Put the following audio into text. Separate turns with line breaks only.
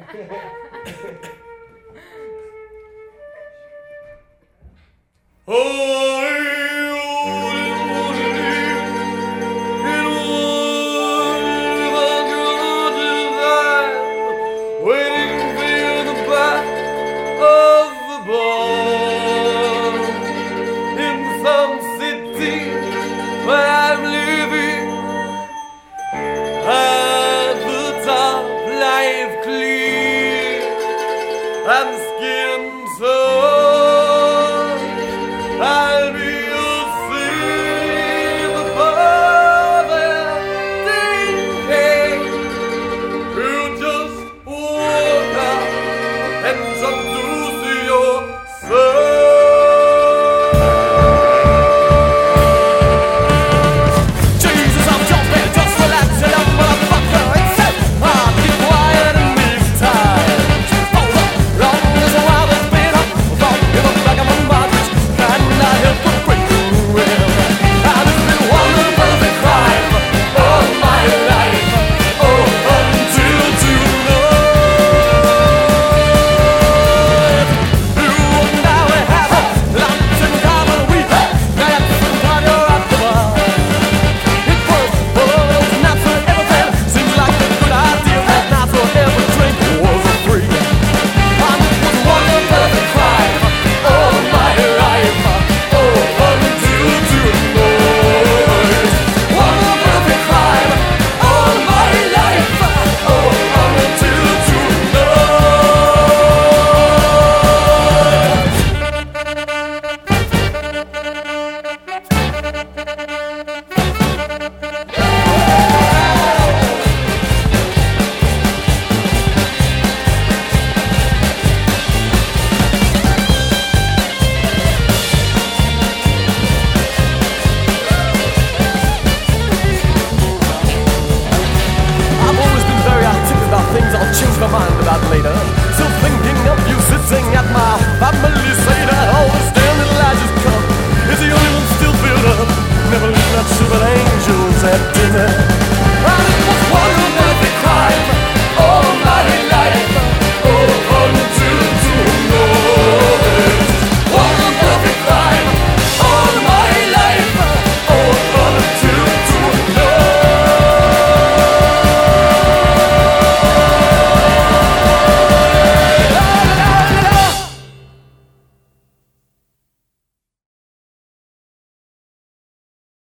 And skin tone, I'll be your silver day who just woke up and introduce yourself. Jesus, I'm jumping, just relaxing, I'm motherfucker. It's so hard, keep quiet and leave time. Change my mind about later.